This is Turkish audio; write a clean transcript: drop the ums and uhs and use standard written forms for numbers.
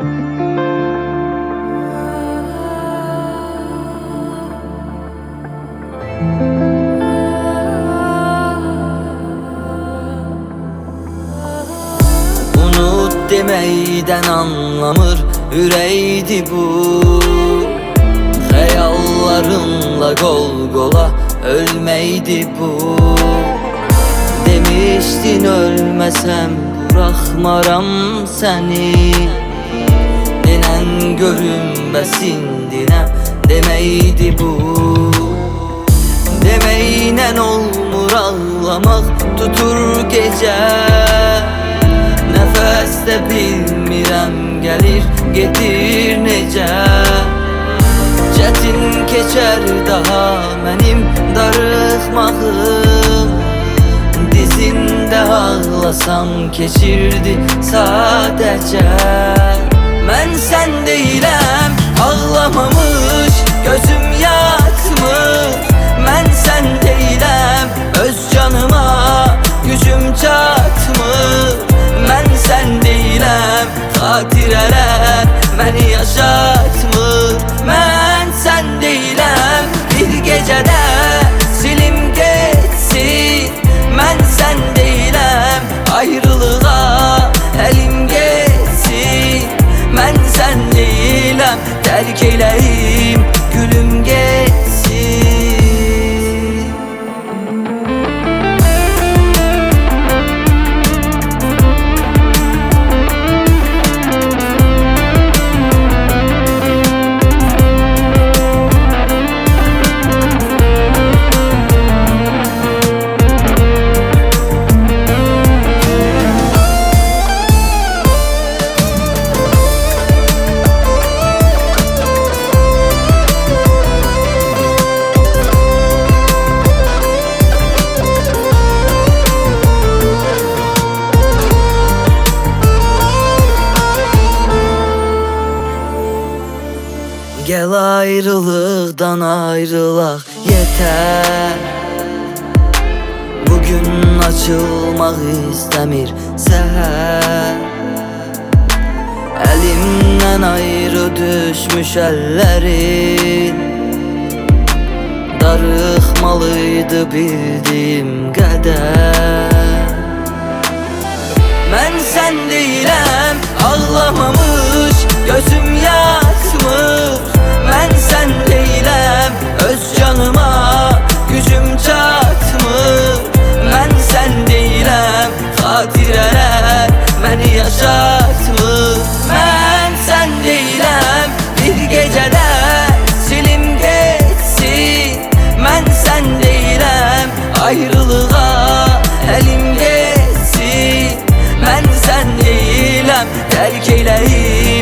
Unut demeyden anlamır üreydi bu. Hayallarınla gol gola ölmeydi bu. Demiştin ölmesem bırakmaram seni. Denen görünmesin dine demeydi bu. Demeynen olmur ağlamak tutur gece. Nefeste bilmirəm gelir getir necə. Çetin keçer daha mənim darıxmağım. Dizinde ağlasam keçirdi sadece. Mən sən deyiləm ağlamamış gözüm yatmır. Mən sən deyiləm öz canıma gücüm çatmır. Mən sən deyiləm xatirələr məni yaşatmır. Mən sən deyiləm bir gecədə silim geçsin. Mən sən deyiləm ayrılığa əlim geçsin. Mən sən deyiləm tərk eləyim gülüm geçsin. Gel ayrılıktan ayrılak yeter. Bugün açılmak istemir seher. Elimden ayrı düşmüş ellerin. Darıxmalıydı bildiğim kadar. Ben sen değilim ağlamamış gözüm yatmır. Ben sen değilim öz canıma gücüm çatmır. Ben sen değilim xatirələr məni yaşatmır. Ben sen değilim bir gecədə silim geçsin. Ben sen değilim ayrılığa əlim geçsin. Ben sen değilim terk eləyim